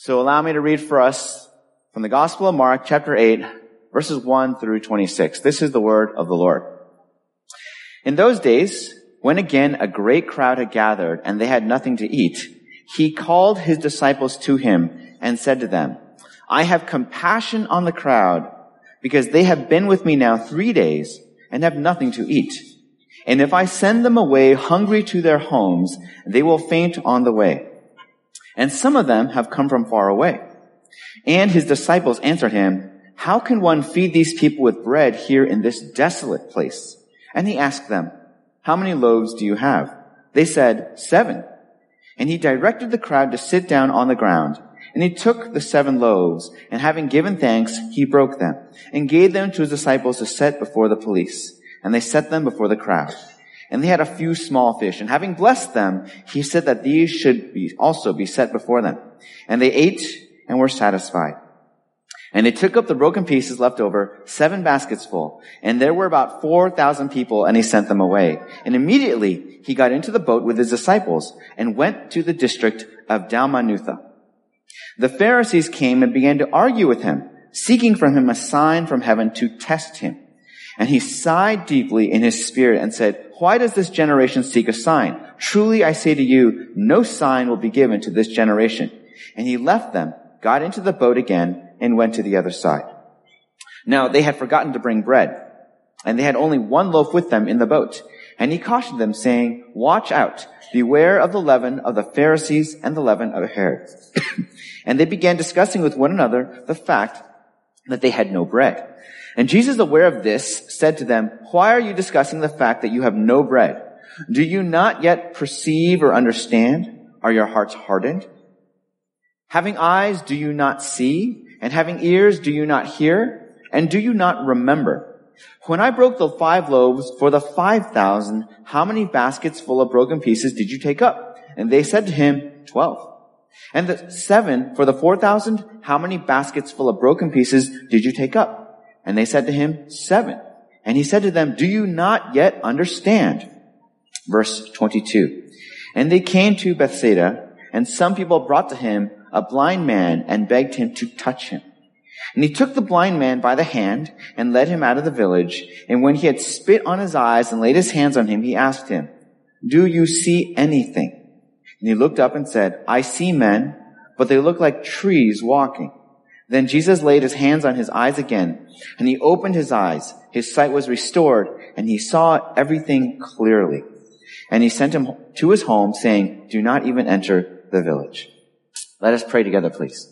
So allow me to read for us from the Gospel of Mark, chapter 8, verses 1 through 26. This is the word of the Lord. In those days, when again a great crowd had gathered and they had nothing to eat, he called his disciples to him and said to them, I have compassion on the crowd because they have been with me now 3 days and have nothing to eat. And if I send them away hungry to their homes, they will faint on the way. And some of them have come from far away. And his disciples answered him, How can one feed these people with bread here in this desolate place? And he asked them, How many loaves do you have? They said, 7. And he directed the crowd to sit down on the ground. And he took the 7 loaves, and having given thanks, he broke them, and gave them to his disciples to set before the police. And they set them before the crowd. And they had a few small fish, and having blessed them, he said that these should also be set before them. And they ate and were satisfied. And they took up the broken pieces left over, 7 baskets full. And there were about 4,000 people, and he sent them away. And immediately he got into the boat with his disciples, and went to the district of Dalmanutha. The Pharisees came and began to argue with him, seeking from him a sign from heaven to test him. And he sighed deeply in his spirit and said, Why does this generation seek a sign? Truly I say to you, no sign will be given to this generation. And he left them, got into the boat again, and went to the other side. Now they had forgotten to bring bread, and they had only 1 loaf with them in the boat. And he cautioned them, saying, Watch out, beware of the leaven of the Pharisees and the leaven of Herod. And they began discussing with one another the fact that they had no bread. And Jesus, aware of this, said to them, Why are you discussing the fact that you have no bread? Do you not yet perceive or understand? Are your hearts hardened? Having eyes, do you not see? And having ears, do you not hear? And do you not remember? When I broke the 5 loaves for the 5,000, how many baskets full of broken pieces did you take up? And they said to him, 12. And the 7 for the 4,000, how many baskets full of broken pieces did you take up? And they said to him, 7. And he said to them, Do you not yet understand? Verse 22. And they came to Bethsaida, and some people brought to him a blind man and begged him to touch him. And he took the blind man by the hand and led him out of the village. And when he had spit on his eyes and laid his hands on him, he asked him, Do you see anything? And he looked up and said, I see men, but they look like trees walking. Then Jesus laid his hands on his eyes again, and he opened his eyes. His sight was restored, and he saw everything clearly. And he sent him to his home, saying, Do not even enter the village. Let us pray together, please.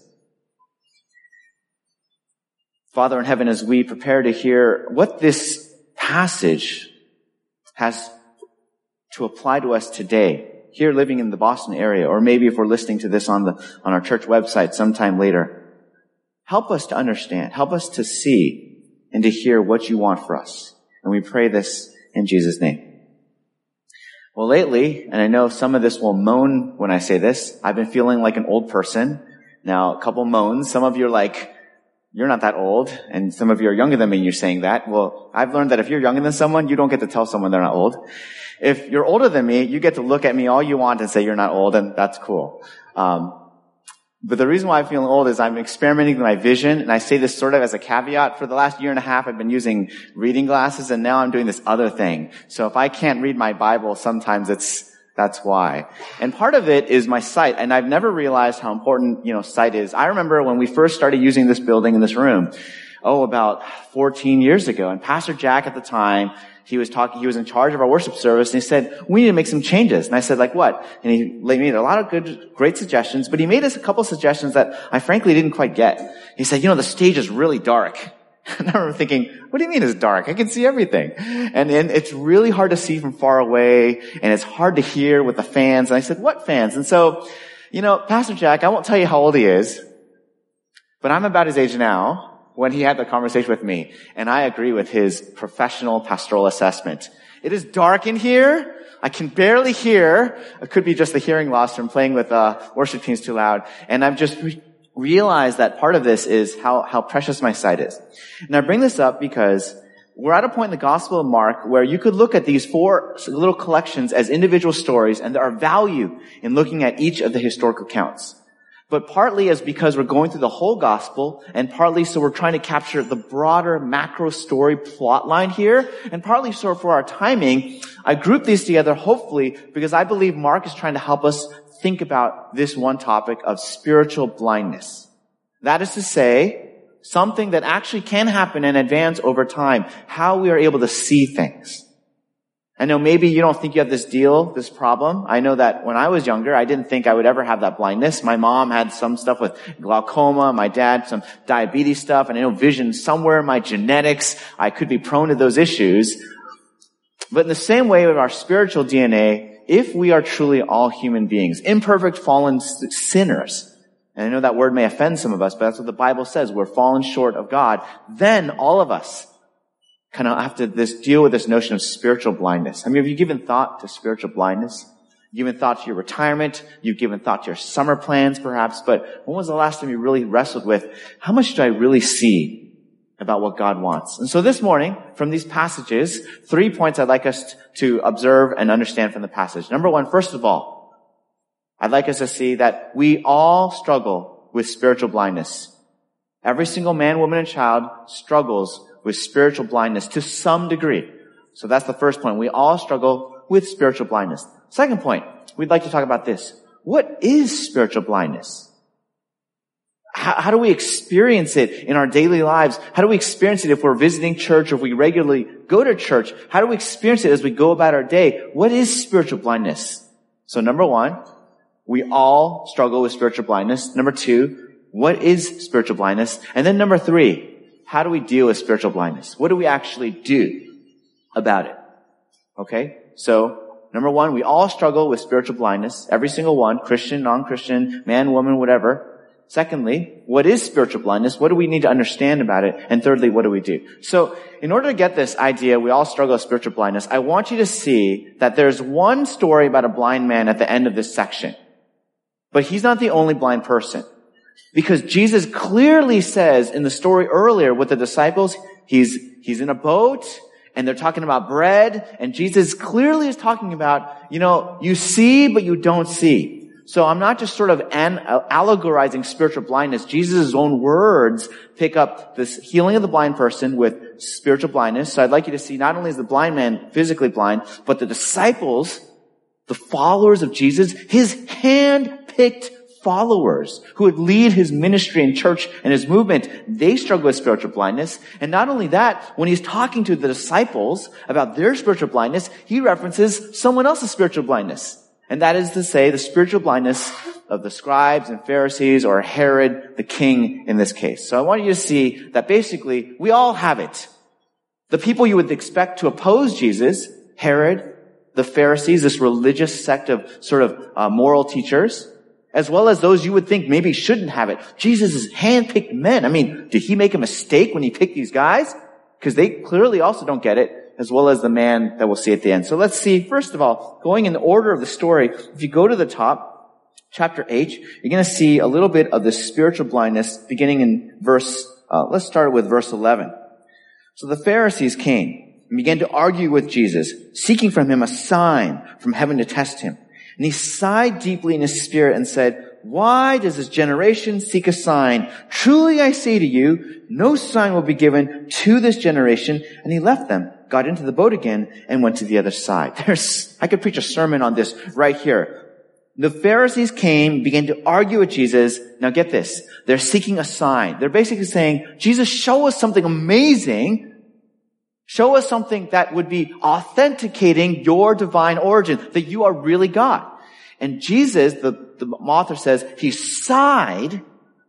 Father in heaven, as we prepare to hear what this passage has to apply to us today, here living in the Boston area, or maybe if we're listening to this on our church website sometime later, help us to understand, help us to see and to hear what you want for us. And we pray this in Jesus' name. Well, lately, and I know some of this will moan when I say this, I've been feeling like an old person. Now, a couple moans. Some of you are like, you're not that old. And some of you are younger than me and you're saying that. Well, I've learned that if you're younger than someone, you don't get to tell someone they're not old. If you're older than me, you get to look at me all you want and say you're not old, and that's cool. But the reason why I'm feeling old is I'm experimenting with my vision, and I say this sort of as a caveat. For the last year and a half, I've been using reading glasses, and now I'm doing this other thing. So if I can't read my Bible, sometimes that's why. And part of it is my sight, and I've never realized how important, sight is. I remember when we first started using this building in this room, about 14 years ago, and Pastor Jack at the time, he was in charge of our worship service, and he said, we need to make some changes. And I said, like what? And he made a lot of great suggestions, but he made us a couple suggestions that I frankly didn't quite get. He said, the stage is really dark. And I remember thinking, what do you mean it's dark? I can see everything. And it's really hard to see from far away, and it's hard to hear with the fans. And I said, what fans? And so, Pastor Jack, I won't tell you how old he is, but I'm about his age now, when he had the conversation with me, and I agree with his professional pastoral assessment. It is dark in here. I can barely hear. It could be just the hearing loss from playing with worship teams too loud. And I've just realized that part of this is how precious my sight is. And I bring this up because we're at a point in the Gospel of Mark where you could look at these 4 little collections as individual stories, and there are value in looking at each of the historical accounts. But partly is because we're going through the whole gospel, and partly so we're trying to capture the broader macro story plot line here, and partly so for our timing, I grouped these together hopefully because I believe Mark is trying to help us think about this one topic of spiritual blindness. That is to say, something that actually can happen and advance over time, how we are able to see things. I know maybe you don't think you have this problem. I know that when I was younger, I didn't think I would ever have that blindness. My mom had some stuff with glaucoma, my dad some diabetes stuff, and I know vision somewhere in my genetics, I could be prone to those issues. But in the same way with our spiritual DNA, if we are truly all human beings, imperfect, fallen sinners, and I know that word may offend some of us, but that's what the Bible says, we're fallen short of God, then all of us kind of have to deal with this notion of spiritual blindness. I mean, have you given thought to spiritual blindness? You've given thought to your retirement. You've given thought to your summer plans, perhaps. But when was the last time you really wrestled with, how much do I really see about what God wants? And so this morning, from these passages, 3 points I'd like us to observe and understand from the passage. Number one, first of all, I'd like us to see that we all struggle with spiritual blindness. Every single man, woman, and child struggles with spiritual blindness to some degree. So that's the first point. We all struggle with spiritual blindness. Second point, we'd like to talk about this. What is spiritual blindness? How do we experience it in our daily lives? How do we experience it if we're visiting church or if we regularly go to church? How do we experience it as we go about our day? What is spiritual blindness? So number one, we all struggle with spiritual blindness. Number two, what is spiritual blindness? And then number three, how do we deal with spiritual blindness? What do we actually do about it? Okay? So, number one, we all struggle with spiritual blindness. Every single one, Christian, non-Christian, man, woman, whatever. Secondly, what is spiritual blindness? What do we need to understand about it? And thirdly, what do we do? So, in order to get this idea, we all struggle with spiritual blindness, I want you to see that there's one story about a blind man at the end of this section. But he's not the only blind person. Because Jesus clearly says in the story earlier with the disciples, he's in a boat and they're talking about bread, and Jesus clearly is talking about, you see but you don't see. So I'm not just sort of allegorizing spiritual blindness. Jesus' own words pick up this healing of the blind person with spiritual blindness. So I'd like you to see not only is the blind man physically blind, but the disciples, the followers of Jesus, his hand-picked followers who would lead his ministry and church and his movement, they struggle with spiritual blindness. And not only that, when he's talking to the disciples about their spiritual blindness, he references someone else's spiritual blindness. And that is to say, the spiritual blindness of the scribes and Pharisees, or Herod, the king in this case. So I want you to see that basically we all have it. The people you would expect to oppose Jesus, Herod, the Pharisees, this religious sect of sort of moral teachers, as well as those you would think maybe shouldn't have it. Jesus is handpicked men. I mean, did he make a mistake when he picked these guys? Because they clearly also don't get it, as well as the man that we'll see at the end. So let's see, first of all, going in the order of the story, if you go to the top, chapter 8, you're going to see a little bit of the spiritual blindness beginning in let's start with verse 11. So the Pharisees came and began to argue with Jesus, seeking from him a sign from heaven to test him. And he sighed deeply in his spirit and said, "Why does this generation seek a sign? Truly I say to you, no sign will be given to this generation." And he left them, got into the boat again, and went to the other side. I could preach a sermon on this right here. The Pharisees came, began to argue with Jesus. Now get this. They're seeking a sign. They're basically saying, Jesus, show us something amazing. Show us something that would be authenticating your divine origin, that you are really God. And Jesus, the author says, he sighed.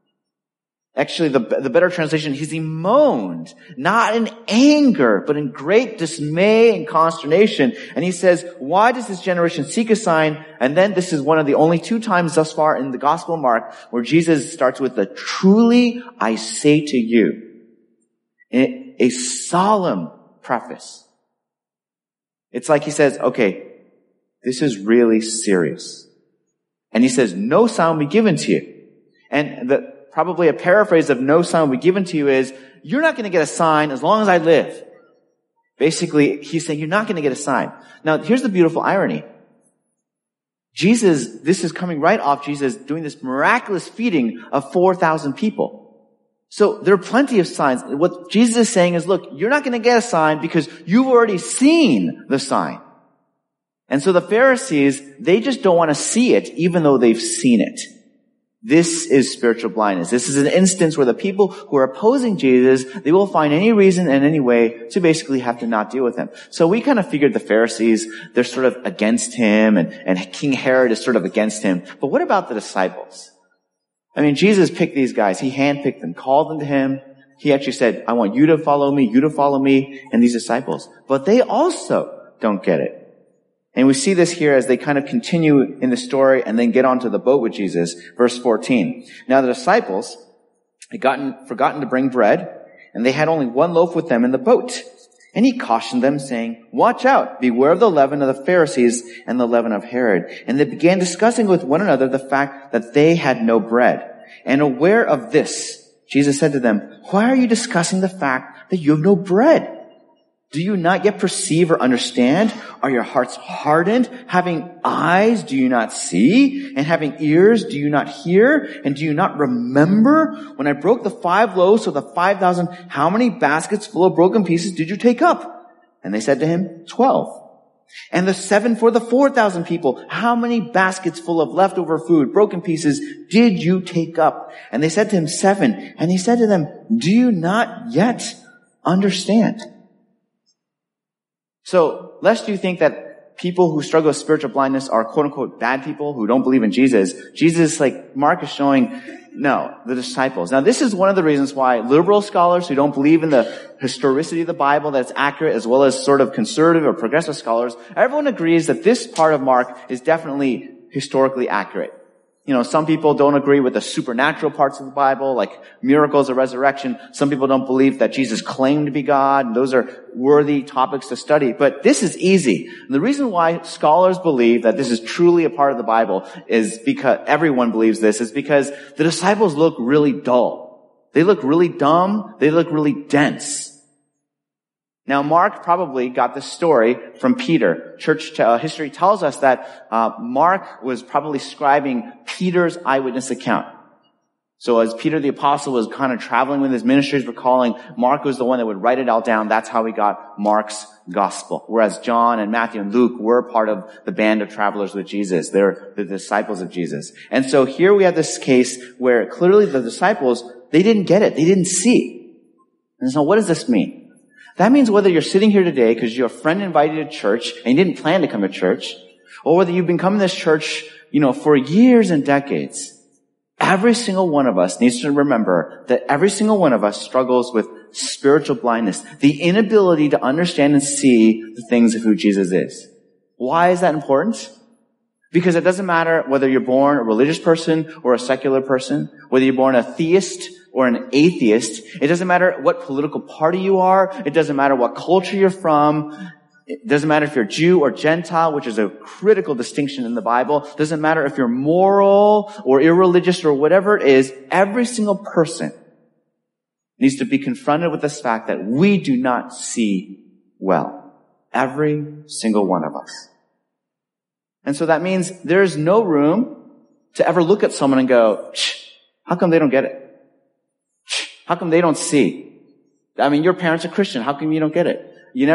Actually, the better translation, he moaned, not in anger, but in great dismay and consternation. And he says, why does this generation seek a sign? And then this is one of the only 2 times thus far in the Gospel of Mark where Jesus starts with the "truly I say to you." A solemn preface. It's like he says, okay, this is really serious. And he says, no sign will be given to you. And probably a paraphrase of "no sign will be given to you" is, you're not going to get a sign as long as I live. Basically, he's saying you're not going to get a sign. Now, here's the beautiful irony. this is coming right off Jesus doing this miraculous feeding of 4,000 people. So there are plenty of signs. What Jesus is saying is, look, you're not going to get a sign because you've already seen the sign. And so the Pharisees, they just don't want to see it even though they've seen it. This is spiritual blindness. This is an instance where the people who are opposing Jesus, they will find any reason and any way to basically have to not deal with him. So we kind of figured the Pharisees, they're sort of against him, and King Herod is sort of against him. But what about the disciples? I mean, Jesus picked these guys. He handpicked them, called them to him. He actually said, I want you to follow me, and these disciples. But they also don't get it. And we see this here as they kind of continue in the story and then get onto the boat with Jesus. Verse 14. Now the disciples had forgotten to bring bread, and they had only one loaf with them in the boat. And he cautioned them, saying, watch out, beware of the leaven of the Pharisees and the leaven of Herod. And they began discussing with one another the fact that they had no bread. And aware of this, Jesus said to them, why are you discussing the fact that you have no bread? Do you not yet perceive or understand? Are your hearts hardened? Having eyes, do you not see? And having ears, do you not hear? And do you not remember? When I broke the 5 loaves of the 5,000, how many baskets full of broken pieces did you take up? And they said to him, 12. And the 7 for the 4,000 people, how many baskets full of leftover food, broken pieces, did you take up? And they said to him, 7. And he said to them, do you not yet understand? So, lest you think that people who struggle with spiritual blindness are quote-unquote bad people who don't believe in Jesus, Mark is showing, no, the disciples. Now, this is one of the reasons why liberal scholars who don't believe in the historicity of the Bible that's accurate, as well as sort of conservative or progressive scholars, everyone agrees that this part of Mark is definitely historically accurate. You know, some people don't agree with the supernatural parts of the Bible, like miracles or resurrection. Some people don't believe that Jesus claimed to be God, and those are worthy topics to study. But this is easy. And the reason why scholars believe that this is truly a part of the Bible is because everyone believes this, is because the disciples look really dull. They look really dumb. They look really dense. Now, Mark probably got this story from Peter. Church history tells us that Mark was probably scribing Peter's eyewitness account. So as Peter the apostle was kind of traveling with his ministries, recalling, Mark was the one that would write it all down. That's how we got Mark's gospel. Whereas John and Matthew and Luke were part of the band of travelers with Jesus. They're the disciples of Jesus. And so here we have this case where clearly the disciples, they didn't get it. They didn't see. And so what does this mean? That means whether you're sitting here today because your friend invited you to church and you didn't plan to come to church, or whether you've been coming to this church, for years and decades, every single one of us needs to remember that every single one of us struggles with spiritual blindness, the inability to understand and see the things of who Jesus is. Why is that important? Because it doesn't matter whether you're born a religious person or a secular person, whether you're born a theist or an atheist. It doesn't matter what political party you are. It doesn't matter what culture you're from. It doesn't matter if you're Jew or Gentile, which is a critical distinction in the Bible. It doesn't matter if you're moral or irreligious or whatever it is. Every single person needs to be confronted with this fact that we do not see well. Every single one of us. And so that means there's no room to ever look at someone and go, how come they don't get it? How come they don't see? I mean, your parents are Christian. How come you don't get it?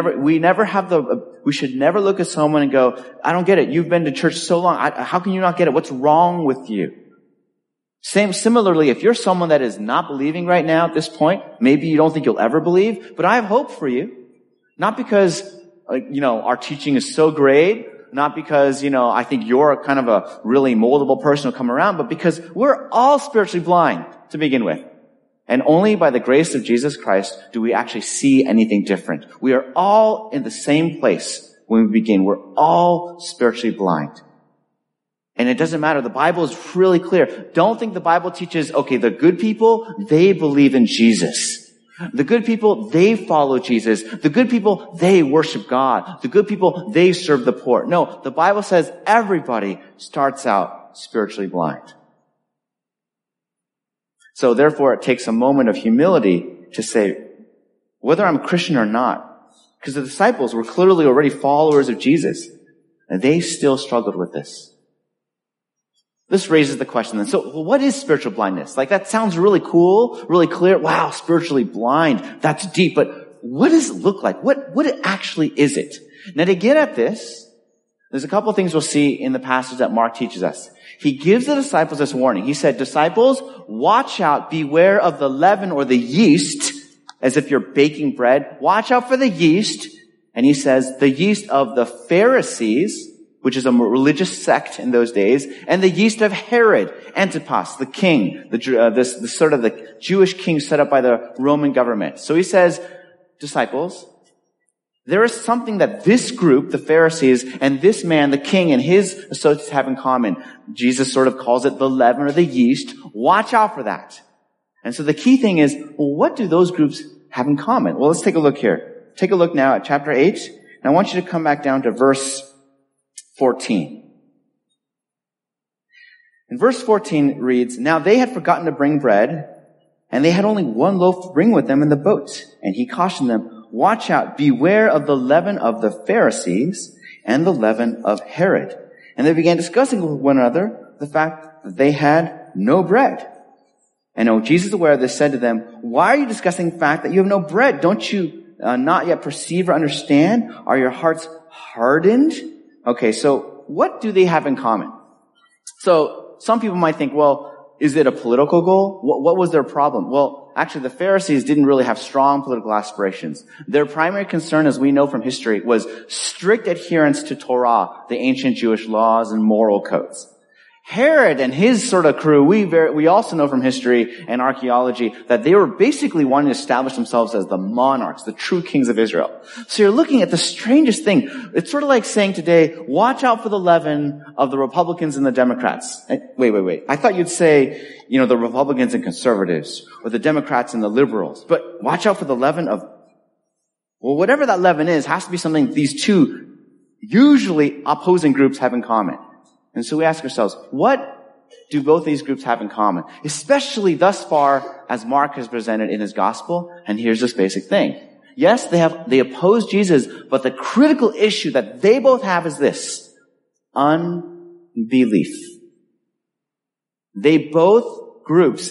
We should never look at someone and go, I don't get it. You've been to church so long. How can you not get it? What's wrong with you? Similarly, if you're someone that is not believing right now at this point, maybe you don't think you'll ever believe, but I have hope for you. Not because, our teaching is so great, not because, I think you're kind of a really moldable person who'll come around, but because we're all spiritually blind to begin with. And only by the grace of Jesus Christ do we actually see anything different. We are all in the same place when we begin. We're all spiritually blind. And it doesn't matter. The Bible is really clear. Don't think the Bible teaches, okay, the good people, they believe in Jesus. The good people, they follow Jesus. The good people, they worship God. The good people, they serve the poor. No, the Bible says everybody starts out spiritually blind. So therefore, it takes a moment of humility to say, whether I'm a Christian or not, because the disciples were clearly already followers of Jesus, and they still struggled with this. This raises the question then. So what is spiritual blindness? Like, that sounds really cool, really clear. Wow, spiritually blind. That's deep. But what does it look like? What actually is it? Now, to get at this, there's a couple of things we'll see in the passage that Mark teaches us. He gives the disciples this warning. He said, disciples, watch out, beware of the leaven or the yeast, as if you're baking bread. Watch out for the yeast. And he says, the yeast of the Pharisees, which is a religious sect in those days, and the yeast of Herod Antipas, the king, the sort of the Jewish king set up by the Roman government. So he says, disciples, there is something that this group, the Pharisees, and this man, the king, and his associates have in common. Jesus sort of calls it the leaven or the yeast. Watch out for that. And so the key thing is, well, what do those groups have in common? Well, let's take a look here. Take a look now at chapter 8, and I want you to come back down to verse 14. And verse 14 reads, now they had forgotten to bring bread, and they had only one loaf to bring with them in the boat. And he cautioned them, watch out, beware of the leaven of the Pharisees and the leaven of Herod. And they began discussing with one another the fact that they had no bread. And when Jesus, aware of this, said to them, why are you discussing the fact that you have no bread? Don't you not yet perceive or understand? Are your hearts hardened? Okay, so what do they have in common? So some people might think, well, is it a political goal? What was their problem? Well, actually, the Pharisees didn't really have strong political aspirations. Their primary concern, as we know from history, was strict adherence to Torah, the ancient Jewish laws and moral codes. Herod and his sort of crew, we also know from history and archaeology that they were basically wanting to establish themselves as the monarchs, the true kings of Israel. So you're looking at the strangest thing. It's sort of like saying today, watch out for the leaven of the Republicans and the Democrats. Wait. I thought you'd say, the Republicans and conservatives, or the Democrats and the liberals. But watch out for the leaven of, well, whatever that leaven is, has to be something these two usually opposing groups have in common. And so we ask ourselves, what do both these groups have in common? Especially thus far as Mark has presented in his gospel. And here's this basic thing. Yes, they oppose Jesus, but the critical issue that they both have is this: unbelief. Both groups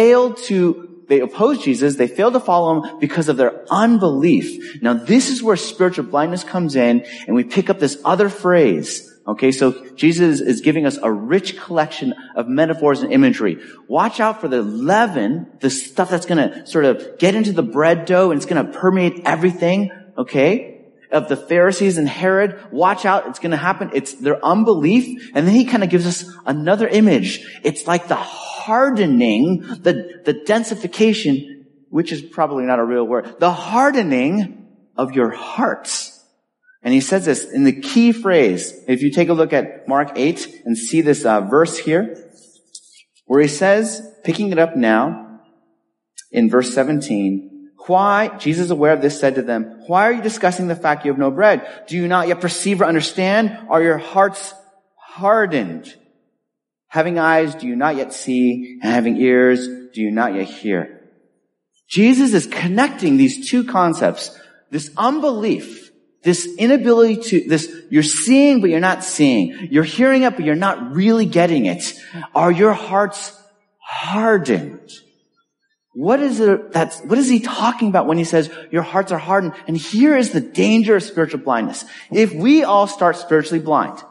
they oppose Jesus, they fail to follow him because of their unbelief. Now this is where spiritual blindness comes in, and we pick up this other phrase. Okay, so Jesus is giving us a rich collection of metaphors and imagery. Watch out for the leaven, the stuff that's going to sort of get into the bread dough and it's going to permeate everything, okay, of the Pharisees and Herod. Watch out, it's going to happen. It's their unbelief. And then he kind of gives us another image. It's like the hardening, the densification, which is probably not a real word, the hardening of your hearts. And he says this in the key phrase. If you take a look at Mark 8 and see this verse here, where he says, picking it up now in verse 17, why, Jesus, aware of this, said to them, why are you discussing the fact you have no bread? Do you not yet perceive or understand? Are your hearts hardened? Having eyes, do you not yet see? And having ears, do you not yet hear? Jesus is connecting these two concepts, this unbelief, this inability you're seeing, but you're not seeing. You're hearing it, but you're not really getting it. Are your hearts hardened? What is he talking about when he says your hearts are hardened? And here is the danger of spiritual blindness. If we all start spiritually blind,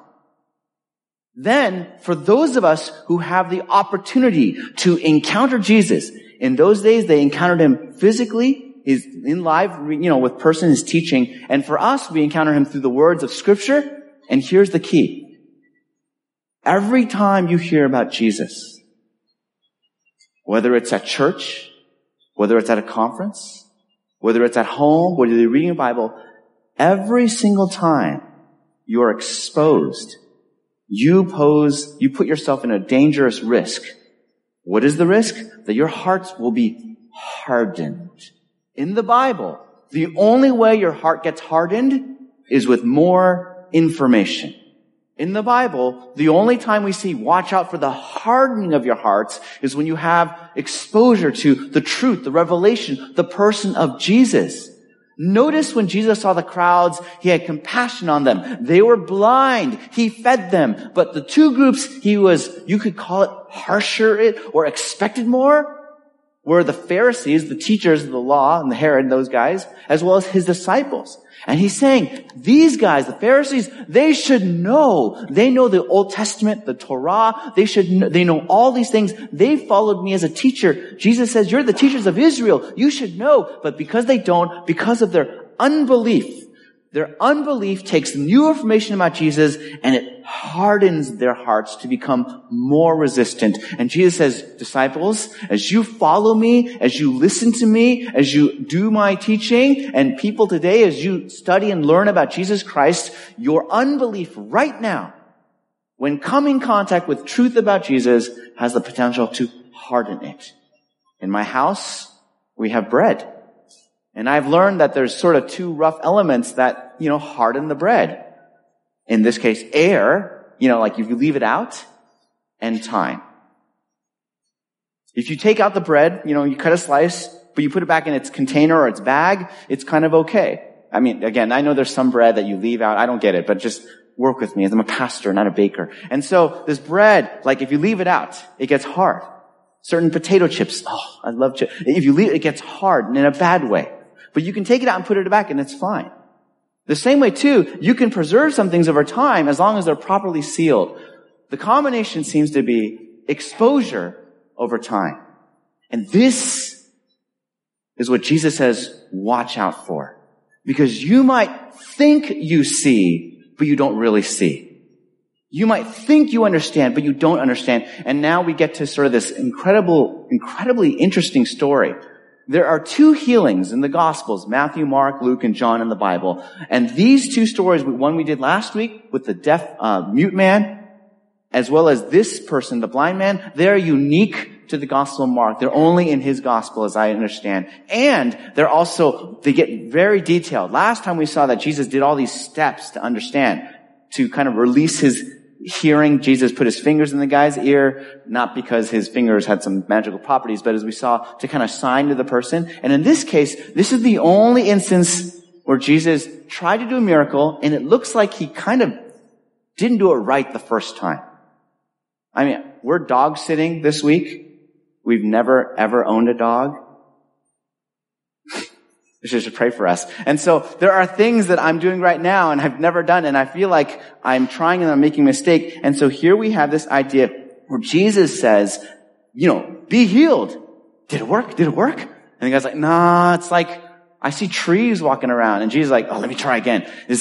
then for those of us who have the opportunity to encounter Jesus, in those days they encountered him physically, is in live, with person is teaching. And for us, we encounter him through the words of Scripture. And here's the key. Every time you hear about Jesus, whether it's at church, whether it's at a conference, whether it's at home, whether you're reading a Bible, every single time you're exposed, you put yourself in a dangerous risk. What is the risk? That your hearts will be hardened. In the Bible, the only way your heart gets hardened is with more information. In the Bible, the only time we see watch out for the hardening of your hearts is when you have exposure to the truth, the revelation, the person of Jesus. Notice when Jesus saw the crowds, he had compassion on them. They were blind. He fed them. But the two groups you could call it harsher or expected more, were the Pharisees, the teachers of the law, and the Herod, those guys, as well as his disciples. And he's saying, these guys, the Pharisees, they should know. They know the Old Testament, the Torah. They know all these things. They followed me as a teacher. Jesus says, you're the teachers of Israel. You should know. But because they don't, because of their unbelief takes new information about Jesus and it hardens their hearts to become more resistant. And Jesus says, disciples, as you follow me, as you listen to me, as you do my teaching, and people today, as you study and learn about Jesus Christ, your unbelief right now, when come in contact with truth about Jesus, has the potential to harden it. In my house, we have bread. And I've learned that there's sort of two rough elements that, harden the bread. In this case, air, like if you leave it out, and time. If you take out the bread, you cut a slice, but you put it back in its container or its bag, it's kind of okay. I mean, again, I know there's some bread that you leave out. I don't get it, but just work with me as I'm a pastor, not a baker. And so this bread, like if you leave it out, it gets hard. Certain potato chips, I love chips. If you leave it, it gets hard and in a bad way. But you can take it out and put it back and it's fine. The same way too, you can preserve some things over time as long as they're properly sealed. The combination seems to be exposure over time. And this is what Jesus says, watch out for. Because you might think you see, but you don't really see. You might think you understand, but you don't understand. And now we get to sort of this incredibly interesting story. There are two healings in the Gospels, Matthew, Mark, Luke, and John in the Bible. And these two stories, one we did last week with the deaf, mute man, as well as this person, the blind man, they're unique to the Gospel of Mark. They're only in his Gospel, as I understand. And they get very detailed. Last time we saw that Jesus did all these steps to understand, to kind of release his hearing. Jesus put his fingers in the guy's ear, not because his fingers had some magical properties, but as we saw, to kind of sign to the person. And in this case, this is the only instance where Jesus tried to do a miracle, and it looks like he kind of didn't do it right the first time. I mean, we're dog sitting this week. We've never, ever owned a dog. You should pray for us. And so there are things that I'm doing right now and I've never done, and I feel like I'm trying and I'm making a mistake. And so here we have this idea where Jesus says, be healed. Did it work? Did it work? And the guy's like, nah, it's like, I see trees walking around. And Jesus is like, let me try again. Did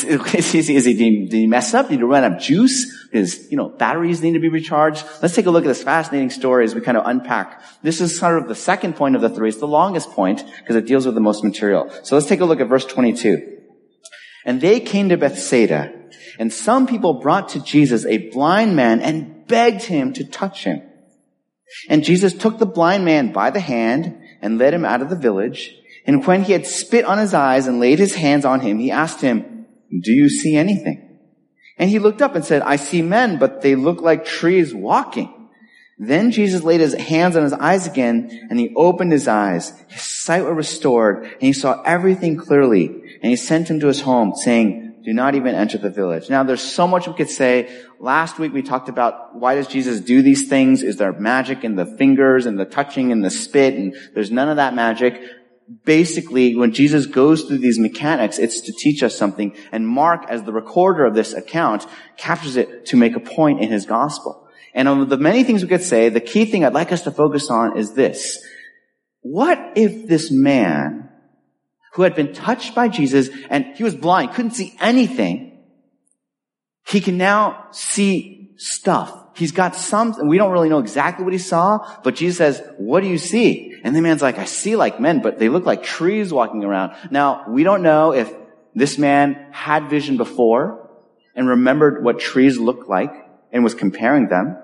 he mess up? Did he run out of juice? His, batteries need to be recharged. Let's take a look at this fascinating story as we kind of unpack. This is sort of the second point of the three. It's the longest point because it deals with the most material. So let's take a look at verse 22. And they came to Bethsaida, and some people brought to Jesus a blind man and begged him to touch him. And Jesus took the blind man by the hand and led him out of the village. And when he had spit on his eyes and laid his hands on him, he asked him, do you see anything? And he looked up and said, I see men, but they look like trees walking. Then Jesus laid his hands on his eyes again, and he opened his eyes. His sight was restored, and he saw everything clearly. And he sent him to his home, saying, do not even enter the village. Now, there's so much we could say. Last week we talked about why does Jesus do these things? Is there magic in the fingers and the touching and the spit? And there's none of that magic. Basically, when Jesus goes through these mechanics, it's to teach us something. And Mark, as the recorder of this account, captures it to make a point in his gospel. And of the many things we could say, the key thing I'd like us to focus on is this. What if this man, who had been touched by Jesus, and he was blind, couldn't see anything, he can now see stuff. He's got and we don't really know exactly what he saw, but Jesus says, what do you see? And the man's like, I see like men, but they look like trees walking around. Now, we don't know if this man had vision before and remembered what trees look like and was comparing them,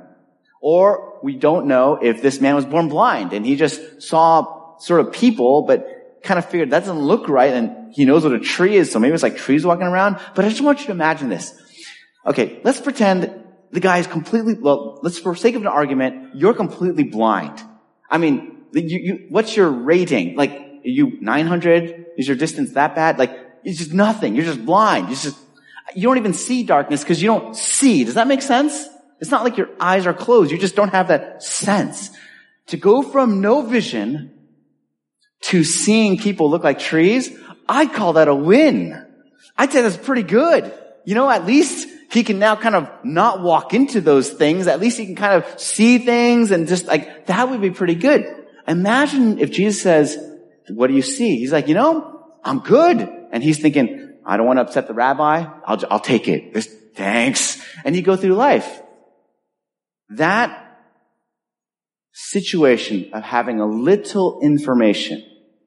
or we don't know if this man was born blind and he just saw sort of people, but kind of figured that doesn't look right, and he knows what a tree is, so maybe it's like trees walking around. But I just want you to imagine this. Okay, let's pretend the guy is completely, let's, for sake of an argument, you're completely blind. I mean, what's your rating? Like, you 900? Is your distance that bad? Like, it's just nothing. You're just blind. You don't even see darkness because you don't see. Does that make sense? It's not like your eyes are closed. You just don't have that sense. To go from no vision to seeing people look like trees, I call that a win. I'd say that's pretty good. At least he can now kind of not walk into those things. At least he can kind of see things and just like, that would be pretty good. Imagine if Jesus says, what do you see? He's like, I'm good. And he's thinking, I don't want to upset the rabbi. I'll take it. Thanks. And you go through life. That situation of having a little information,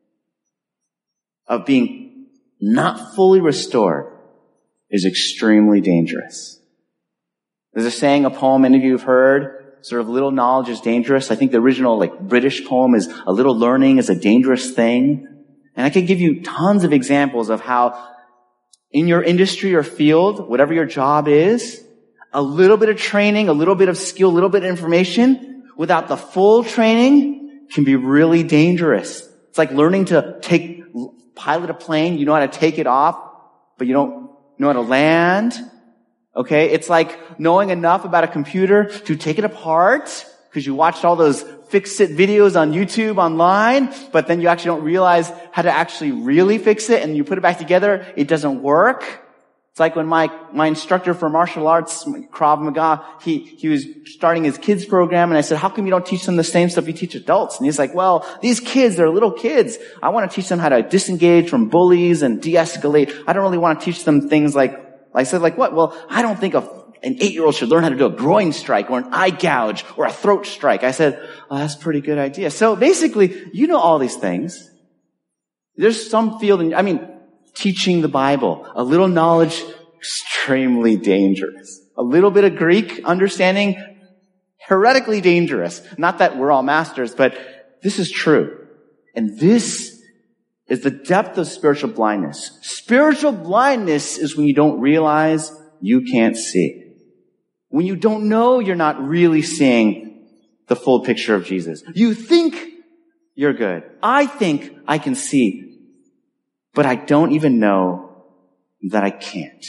of being not fully restored, is extremely dangerous. There's a saying, a poem many of you have heard, sort of little knowledge is dangerous. I think the original British poem is a little learning is a dangerous thing. And I could give you tons of examples of how in your industry or field, whatever your job is, a little bit of training, a little bit of skill, a little bit of information without the full training can be really dangerous. It's like learning to pilot a plane. You know how to take it off, but you don't know how to land. Okay? It's like knowing enough about a computer to take it apart because you watched all those fix-it videos on YouTube online, but then you actually don't realize how to actually really fix it, and you put it back together, it doesn't work. It's like when my instructor for martial arts, Krav Maga, he was starting his kids program, and I said, how come you don't teach them the same stuff you teach adults? And he's like, well, these kids, they're little kids. I want to teach them how to disengage from bullies and de-escalate. I don't really want to teach them things like, I said, like what? Well, I don't think an 8-year-old should learn how to do a groin strike or an eye gouge or a throat strike. I said, oh, that's a pretty good idea. So basically, all these things. There's some field teaching the Bible, a little knowledge, extremely dangerous. A little bit of Greek understanding, heretically dangerous. Not that we're all masters, but this is true. And this is the depth of spiritual blindness. Spiritual blindness is when you don't realize you can't see. When you don't know you're not really seeing the full picture of Jesus. You think you're good. I think I can see, but I don't even know that I can't.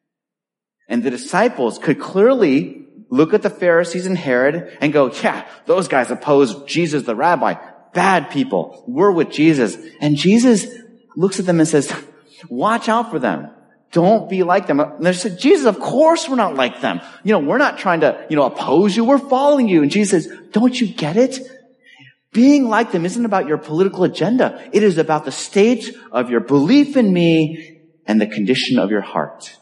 And the disciples could clearly look at the Pharisees and Herod and go, yeah, those guys oppose Jesus the rabbi. Bad people. We're with Jesus. And Jesus looks at them and says, watch out for them. Don't be like them. And they said, Jesus, of course we're not like them. We're not trying to, oppose you. We're following you. And Jesus says, don't you get it? Being like them isn't about your political agenda. It is about the state of your belief in me and the condition of your heart.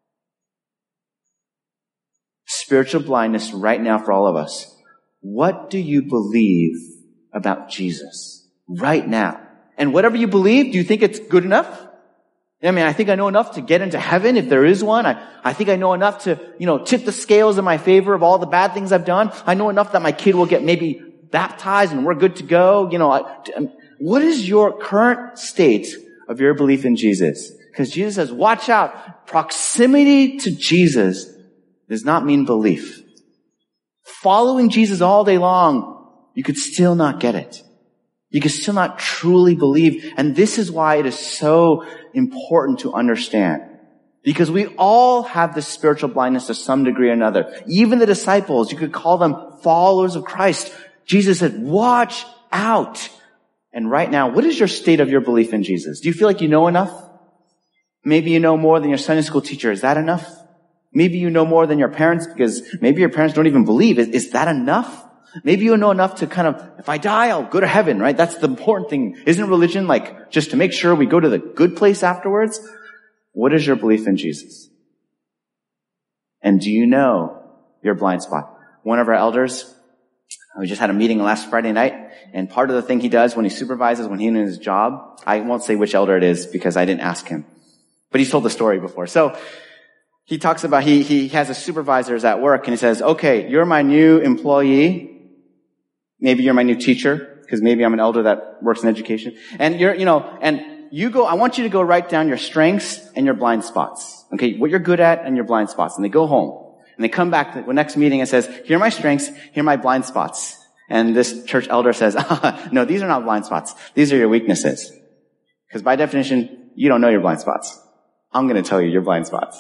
Spiritual blindness right now for all of us. What do you believe about Jesus right now? And whatever you believe, do you think it's good enough? I think I know enough to get into heaven if there is one. I think I know enough to, tip the scales in my favor of all the bad things I've done. I know enough that my kid will get maybe baptized and we're good to go. What is your current state of your belief in Jesus? Because Jesus says, watch out. Proximity to Jesus does not mean belief. Following Jesus all day long, you could still not get it. You can still not truly believe. And this is why it is so important to understand. Because we all have this spiritual blindness to some degree or another. Even the disciples, you could call them followers of Christ. Jesus said, watch out. And right now, what is your state of your belief in Jesus? Do you feel like you know enough? Maybe you know more than your Sunday school teacher. Is that enough? Maybe you know more than your parents because maybe your parents don't even believe. Is that enough? Maybe you know enough to kind of, if I die, I'll go to heaven, right? That's the important thing. Isn't religion just to make sure we go to the good place afterwards? What is your belief in Jesus? And do you know your blind spot? One of our elders, we just had a meeting last Friday night, and part of the thing he does when he supervises, when he's in his job, I won't say which elder it is because I didn't ask him, but he's told the story before. So he talks about, he has his supervisors at work, and he says, okay, you're my new employee. Maybe you're my new teacher, because maybe I'm an elder that works in education. And I want you to go write down your strengths and your blind spots. Okay, what you're good at and your blind spots. And they go home. And they come back to the next meeting and says, here are my strengths, here are my blind spots. And this church elder says, no, these are not blind spots. These are your weaknesses. Because by definition, you don't know your blind spots. I'm going to tell you your blind spots.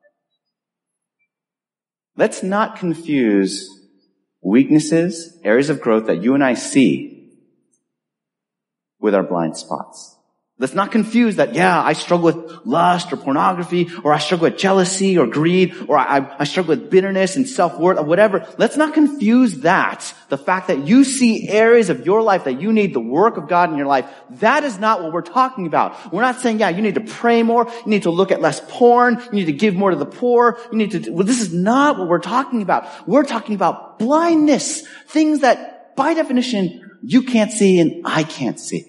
Let's not confuse weaknesses, areas of growth that you and I see with our blind spots. Let's not confuse that, I struggle with lust or pornography, or I struggle with jealousy or greed, or I struggle with bitterness and self-worth or whatever. Let's not confuse that, the fact that you see areas of your life that you need the work of God in your life. That is not what we're talking about. We're not saying, you need to pray more, you need to look at less porn, you need to give more to the poor, this is not what we're talking about. We're talking about blindness, things that by definition you can't see and I can't see.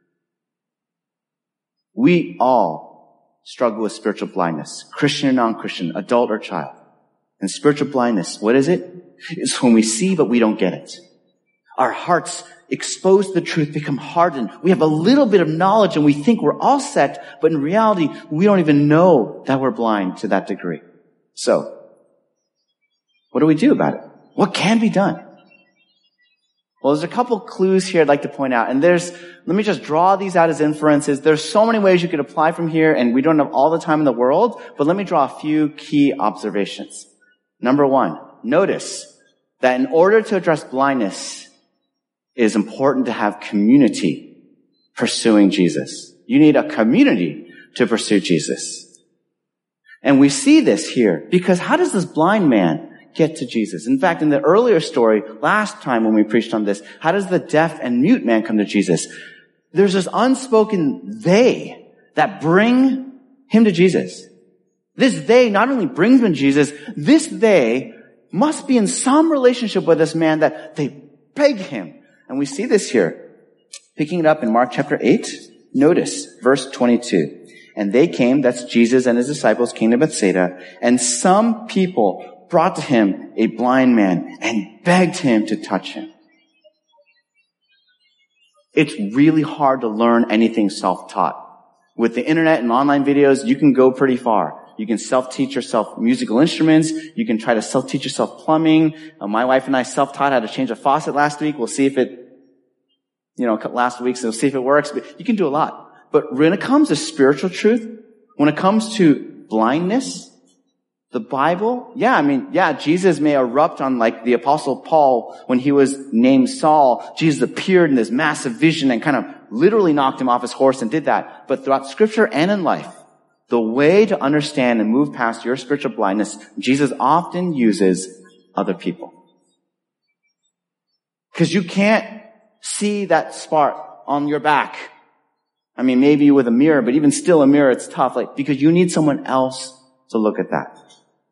We all struggle with spiritual blindness, Christian or non-Christian, adult or child. And spiritual blindness, what is it? It's when we see but we don't get it. Our hearts, exposed to the truth, become hardened. We have a little bit of knowledge and we think we're all set, but in reality, we don't even know that we're blind to that degree. So, what do we do about it? What can be done? Well, there's a couple clues here I'd like to point out. And let me just draw these out as inferences. There's so many ways you could apply from here, and we don't have all the time in the world, but let me draw a few key observations. Number one, notice that in order to address blindness, it is important to have community pursuing Jesus. You need a community to pursue Jesus. And we see this here, because how does this blind man get to Jesus? In fact, in the earlier story, last time when we preached on this, how does the deaf and mute man come to Jesus? There's this unspoken they that bring him to Jesus. This they not only brings him to Jesus, this they must be in some relationship with this man that they beg him. And we see this here. Picking it up in Mark chapter 8, notice verse 22. And they came, that's Jesus and his disciples came to Bethsaida, and some people brought to him a blind man and begged him to touch him. It's really hard to learn anything self-taught. With the internet and online videos, you can go pretty far. You can self-teach yourself musical instruments. You can try to self-teach yourself plumbing. My wife and I self-taught how to change a faucet last week. We'll see if last week, so we'll see if it works. But you can do a lot. But when it comes to spiritual truth, when it comes to blindness, the Bible, Jesus may erupt on like the Apostle Paul when he was named Saul. Jesus appeared in this massive vision and kind of literally knocked him off his horse and did that. But throughout Scripture and in life, the way to understand and move past your spiritual blindness, Jesus often uses other people. Because you can't see that spot on your back. Maybe with a mirror, but even still a mirror, it's tough. Because you need someone else to look at that.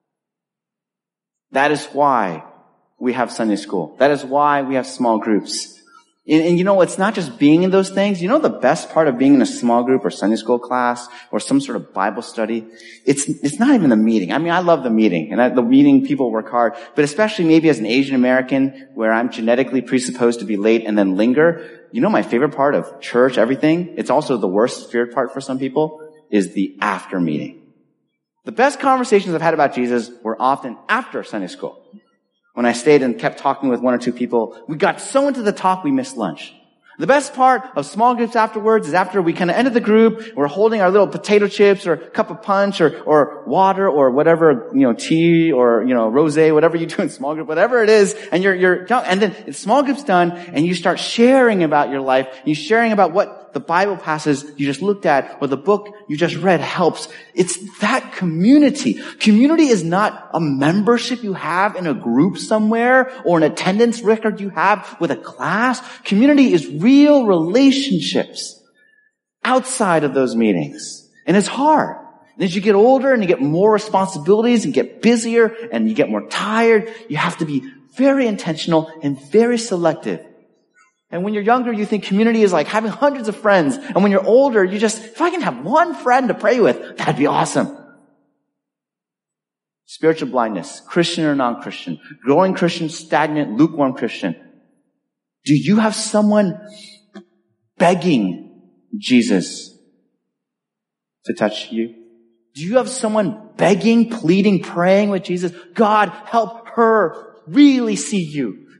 That is why we have Sunday school. That is why we have small groups. And it's not just being in those things. The best part of being in a small group or Sunday school class or some sort of Bible study? It's not even the meeting. I love the meeting. And the meeting, people work hard. But especially maybe as an Asian American where I'm genetically presupposed to be late and then linger. My favorite part of church, everything, it's also the worst feared part for some people, is the after meeting. The best conversations I've had about Jesus were often after Sunday school. When I stayed and kept talking with one or two people, we got so into the talk we missed lunch. The best part of small groups afterwards is after we kind of ended the group, we're holding our little potato chips or cup of punch or water or whatever, tea or, rosé, whatever you do in small group, whatever it is, and and then small group's done and you start sharing about your life, and you're sharing about what the Bible passages you just looked at or the book you just read helps. It's that community. Community is not a membership you have in a group somewhere or an attendance record you have with a class. Community is real relationships outside of those meetings. And it's hard. And as you get older and you get more responsibilities and get busier and you get more tired, you have to be very intentional and very selective. And when you're younger, you think community is like having hundreds of friends. And when you're older, if I can have one friend to pray with, that'd be awesome. Spiritual blindness, Christian or non-Christian, growing Christian, stagnant, lukewarm Christian. Do you have someone begging Jesus to touch you? Do you have someone begging, pleading, praying with Jesus? God, help her really see you.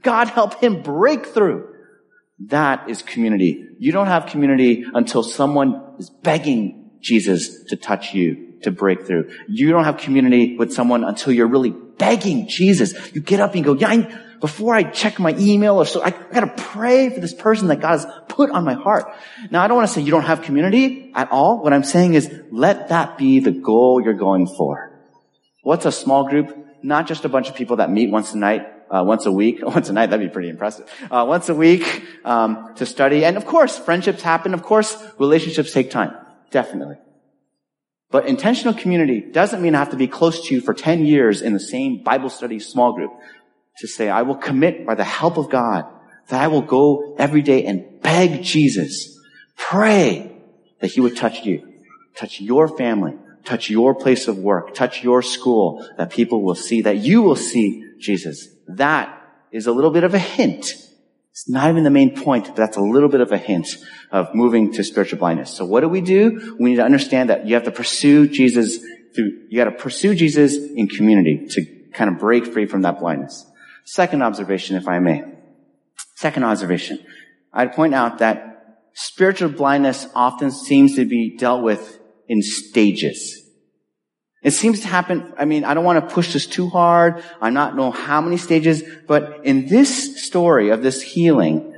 God help him break through. That is community. You don't have community until someone is begging Jesus to touch you, to break through. You don't have community with someone until you're really begging Jesus. You get up and you go, before I check my email or so, I gotta pray for this person that God has put on my heart. Now, I don't want to say you don't have community at all. What I'm saying is, let that be the goal you're going for. What's a small group? Not just a bunch of people that meet once a night, once a week. Once a night, that'd be pretty impressive. Once a week, to study. And of course, friendships happen. Of course, relationships take time. Definitely. But intentional community doesn't mean I have to be close to you for 10 years in the same Bible study small group. To say, I will commit by the help of God that I will go every day and beg Jesus, pray that he would touch you, touch your family, touch your place of work, touch your school, that people will see, that you will see Jesus. That is a little bit of a hint. It's not even the main point, but that's a little bit of a hint of moving to spiritual blindness. So what do? We need to understand that you have to pursue Jesus you got to pursue Jesus in community to kind of break free from that blindness. Second observation, if I may. Second observation. I'd point out that spiritual blindness often seems to be dealt with in stages. It seems to happen, I don't want to push this too hard. I don't know how many stages, but in this story of this healing,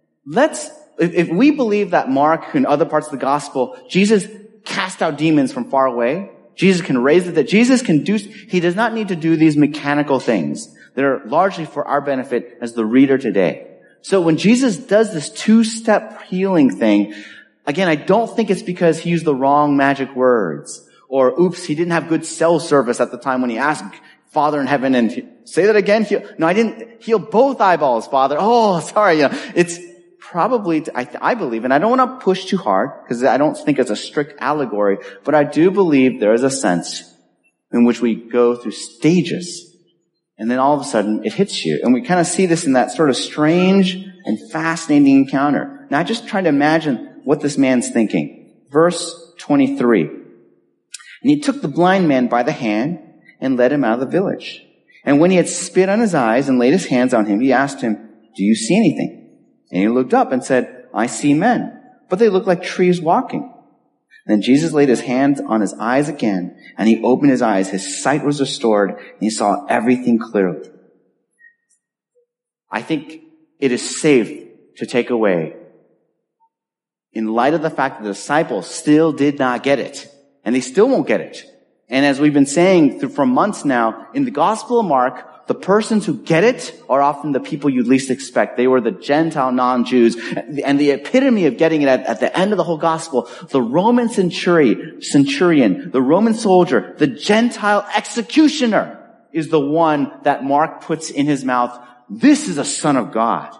if we believe that Mark and other parts of the gospel, Jesus cast out demons from far away, Jesus can raise it, that Jesus can do, he does not need to do these mechanical things that are largely for our benefit as the reader today. So when Jesus does this two-step healing thing, again, I don't think it's because he used the wrong magic words, or oops, he didn't have good cell service at the time when he asked Father in heaven, and say that again? No, I didn't heal both eyeballs, Father. Oh, sorry. It's probably, I believe, and I don't want to push too hard because I don't think it's a strict allegory, but I do believe there is a sense in which we go through stages. And then all of a sudden, it hits you. And we kind of see this in that sort of strange and fascinating encounter. Now, I just try to imagine what this man's thinking. Verse 23. And he took the blind man by the hand and led him out of the village. And when he had spit on his eyes and laid his hands on him, he asked him, "Do you see anything?" And he looked up and said, "I see men, but they look like trees walking." Then Jesus laid his hands on his eyes again, and he opened his eyes. His sight was restored, and he saw everything clearly. I think it is safe to take away, in light of the fact that the disciples still did not get it, and they still won't get it. And as we've been saying for months now, in the Gospel of Mark, the persons who get it are often the people you'd least expect. They were the Gentile non-Jews. And the epitome of getting it at the end of the whole gospel, the Roman centurion, the Roman soldier, the Gentile executioner is the one that Mark puts in his mouth. This is a son of God.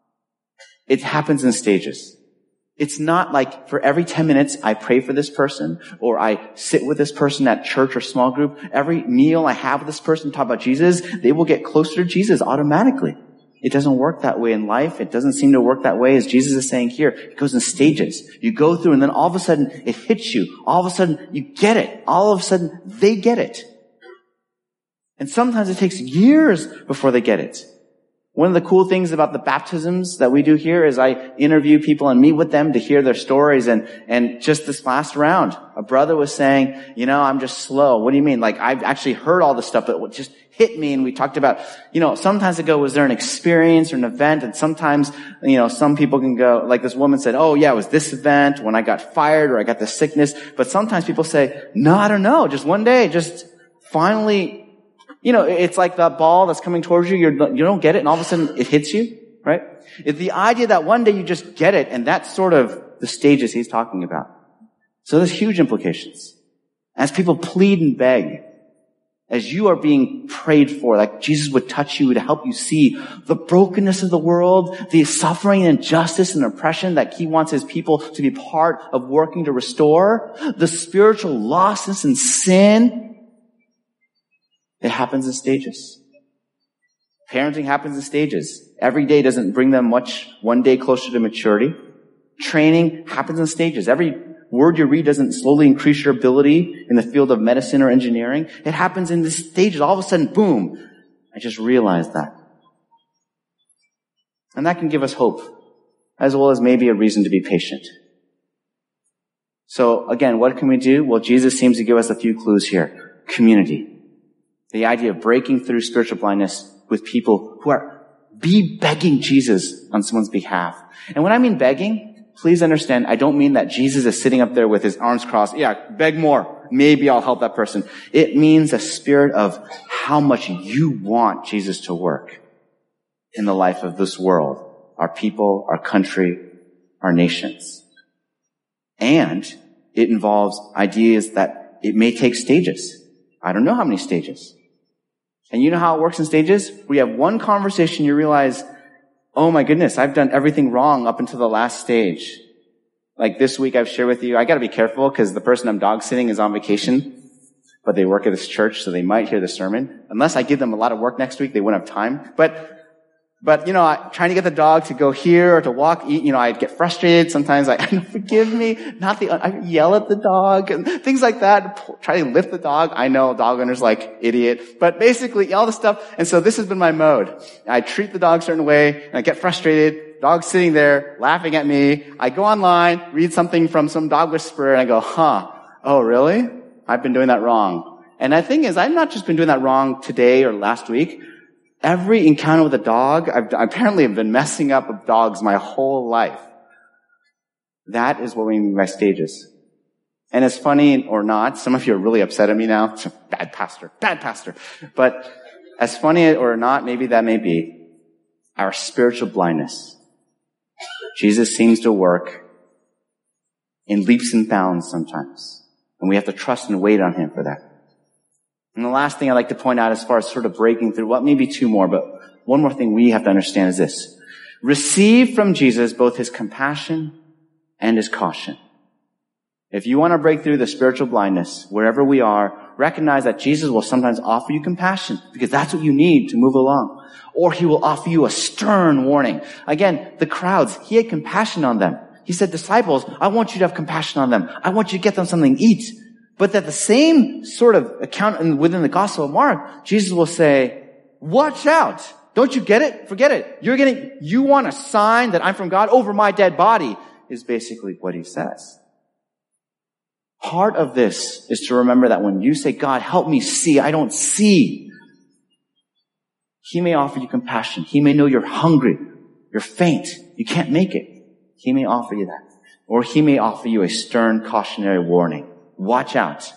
It happens in stages. It's not like for every 10 minutes I pray for this person or I sit with this person at church or small group. Every meal I have with this person talk about Jesus, they will get closer to Jesus automatically. It doesn't work that way in life. It doesn't seem to work that way as Jesus is saying here. It goes in stages. You go through and then all of a sudden it hits you. All of a sudden you get it. All of a sudden they get it. And sometimes it takes years before they get it. One of the cool things about the baptisms that we do here is I interview people and meet with them to hear their stories. And just this last round, a brother was saying, I'm just slow. What do you mean? Like, I've actually heard all this stuff, but what just hit me. And we talked about, sometimes ago, was there an experience or an event? And sometimes, some people can go, like this woman said, oh yeah, it was this event when I got fired or I got this sickness. But sometimes people say, no, I don't know. Just one day, just finally, it's like that ball that's coming towards you. You don't get it, and all of a sudden it hits you, right? It's the idea that one day you just get it, and that's sort of the stages he's talking about. So there's huge implications. As people plead and beg, as you are being prayed for, like Jesus would touch you to help you see the brokenness of the world, the suffering and injustice and oppression that he wants his people to be part of working to restore, the spiritual lostness and sin. It happens in stages. Parenting happens in stages. Every day doesn't bring them much, one day closer to maturity. Training happens in stages. Every word you read doesn't slowly increase your ability in the field of medicine or engineering. It happens in the stages. All of a sudden, boom, I just realized that. And that can give us hope, as well as maybe a reason to be patient. So again, what can we do? Well, Jesus seems to give us a few clues here. Community. The idea of breaking through spiritual blindness with people who are begging Jesus on someone's behalf. And when I mean begging, please understand, I don't mean that Jesus is sitting up there with his arms crossed. Yeah, beg more. Maybe I'll help that person. It means a spirit of how much you want Jesus to work in the life of this world, our people, our country, our nations. And it involves ideas that it may take stages. I don't know how many stages. And you know how it works in stages? We have one conversation, you realize, oh my goodness, I've done everything wrong up until the last stage. Like this week I've shared with you, I gotta be careful because the person I'm dog sitting is on vacation, but they work at this church, so they might hear the sermon. Unless I give them a lot of work next week, they wouldn't have time. But trying to get the dog to go here or to walk, eat, I'd get frustrated. Sometimes forgive me, I yell at the dog and things like that. Try to lift the dog. I know dog owners idiot, but basically all the stuff. And so this has been my mode. I treat the dog a certain way and I get frustrated. Dog's sitting there laughing at me. I go online, read something from some dog whisperer and I go, oh really? I've been doing that wrong. And the thing is, I've not just been doing that wrong today or last week. Every encounter with a dog, I apparently have been messing up with dogs my whole life. That is what we mean by stages. And as funny or not, some of you are really upset at me now. Bad pastor. But as funny or not, maybe that may be our spiritual blindness. Jesus seems to work in leaps and bounds sometimes. And we have to trust and wait on him for that. And the last thing I'd like to point out as far as sort of breaking through, well, maybe two more, but one more thing we have to understand is this. Receive from Jesus both his compassion and his caution. If you want to break through the spiritual blindness, wherever we are, recognize that Jesus will sometimes offer you compassion because that's what you need to move along. Or he will offer you a stern warning. Again, the crowds, he had compassion on them. He said, disciples, I want you to have compassion on them. I want you to get them something to eat. But that the same sort of account within the Gospel of Mark, Jesus will say, watch out. Don't you get it? Forget it. You want a sign that I'm from God over my dead body is basically what he says. Part of this is to remember that when you say, God, help me see, I don't see. He may offer you compassion. He may know you're hungry. You're faint. You can't make it. He may offer you that. Or he may offer you a stern cautionary warning. Watch out.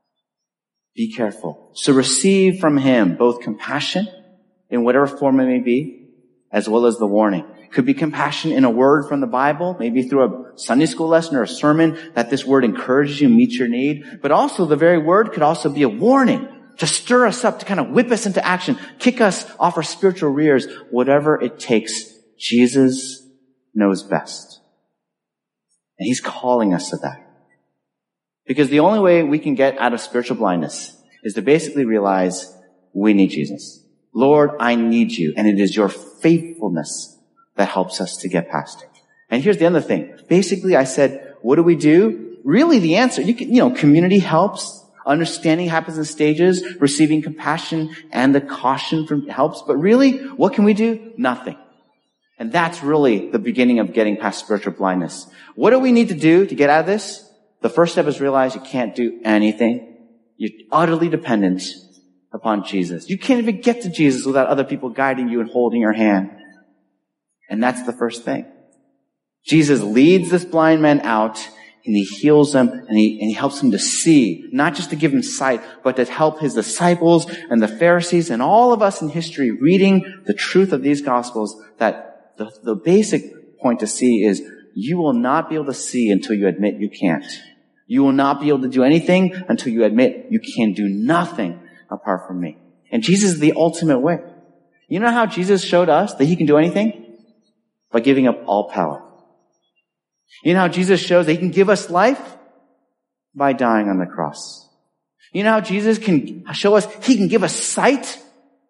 Be careful. So receive from him both compassion in whatever form it may be, as well as the warning. It could be compassion in a word from the Bible, maybe through a Sunday school lesson or a sermon that this word encourages you, meets your need. But also the very word could also be a warning to stir us up, to kind of whip us into action, kick us off our spiritual rears, whatever it takes. Jesus knows best. And he's calling us to that. Because the only way we can get out of spiritual blindness is to basically realize we need Jesus. Lord, I need you. And it is your faithfulness that helps us to get past it. And here's the other thing. Basically, I said, what do we do? Really, the answer, community helps. Understanding happens in stages. Receiving compassion and the caution helps. But really, what can we do? Nothing. And that's really the beginning of getting past spiritual blindness. What do we need to do to get out of this? The first step is realize you can't do anything. You're utterly dependent upon Jesus. You can't even get to Jesus without other people guiding you and holding your hand. And that's the first thing. Jesus leads this blind man out and he heals him and he helps him to see, not just to give him sight, but to help his disciples and the Pharisees and all of us in history reading the truth of these Gospels that the basic point to see is you will not be able to see until you admit you can't. You will not be able to do anything until you admit you can do nothing apart from me. And Jesus is the ultimate way. You know how Jesus showed us that he can do anything? By giving up all power. You know how Jesus shows that he can give us life? By dying on the cross. You know how Jesus can show us he can give us sight?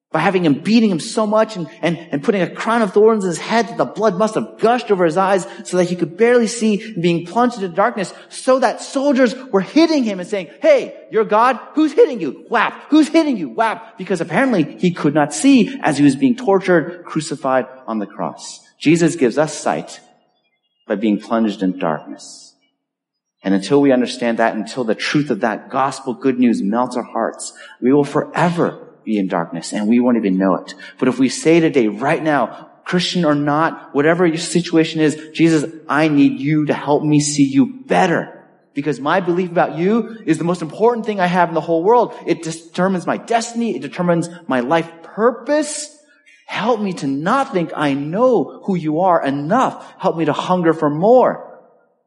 by having him beating him so much and putting a crown of thorns in his head that the blood must have gushed over his eyes so that he could barely see, being plunged into darkness, so that soldiers were hitting him and saying, hey, you're God? Who's hitting you? Whap! Who's hitting you? Whap! Because apparently he could not see as he was being tortured, crucified on the cross. Jesus gives us sight by being plunged in darkness. And until we understand that, until the truth of that gospel good news melts our hearts, we will forever be in darkness, and we won't even know it. But if we say today, right now, Christian or not, whatever your situation is, Jesus, I need you to help me see you better. Because my belief about you is the most important thing I have in the whole world. It determines my destiny. It determines my life purpose. Help me to not think I know who you are enough. Help me to hunger for more.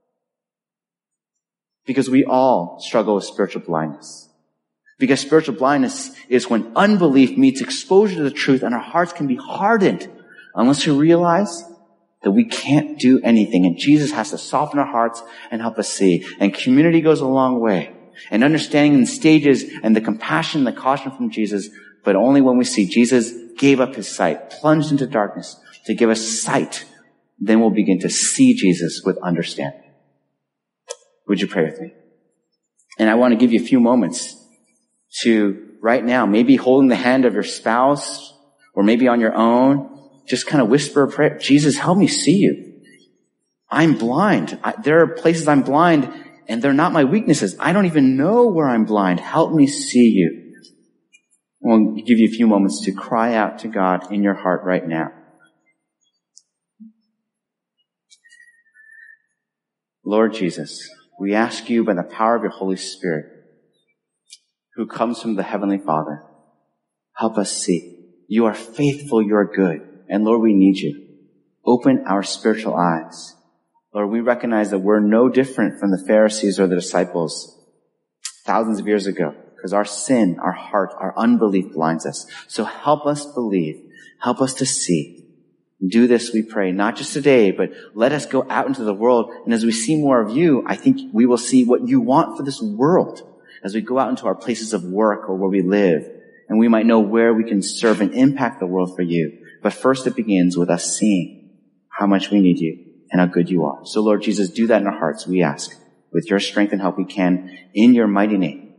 Because we all struggle with spiritual blindness. Because spiritual blindness is when unbelief meets exposure to the truth and our hearts can be hardened unless we realize that we can't do anything. And Jesus has to soften our hearts and help us see. And community goes a long way. And understanding the stages and the compassion and the caution from Jesus, but only when we see Jesus gave up his sight, plunged into darkness to give us sight, then we'll begin to see Jesus with understanding. Would you pray with me? And I want to give you a few moments to right now, maybe holding the hand of your spouse or maybe on your own, just kind of whisper a prayer. Jesus, help me see you. I'm blind. There are places I'm blind and they're not my weaknesses. I don't even know where I'm blind. Help me see you. We'll give you a few moments to cry out to God in your heart right now. Lord Jesus, we ask you by the power of your Holy Spirit, who comes from the Heavenly Father, help us see. You are faithful, you are good. And Lord, we need you. Open our spiritual eyes. Lord, we recognize that we're no different from the Pharisees or the disciples thousands of years ago, because our sin, our heart, our unbelief blinds us. So help us believe. Help us to see. Do this, we pray, not just today, but let us go out into the world. And as we see more of you, I think we will see what you want for this world. As we go out into our places of work or where we live, and we might know where we can serve and impact the world for you. But first it begins with us seeing how much we need you and how good you are. So Lord Jesus, do that in our hearts, we ask. With your strength and help we can, in your mighty name.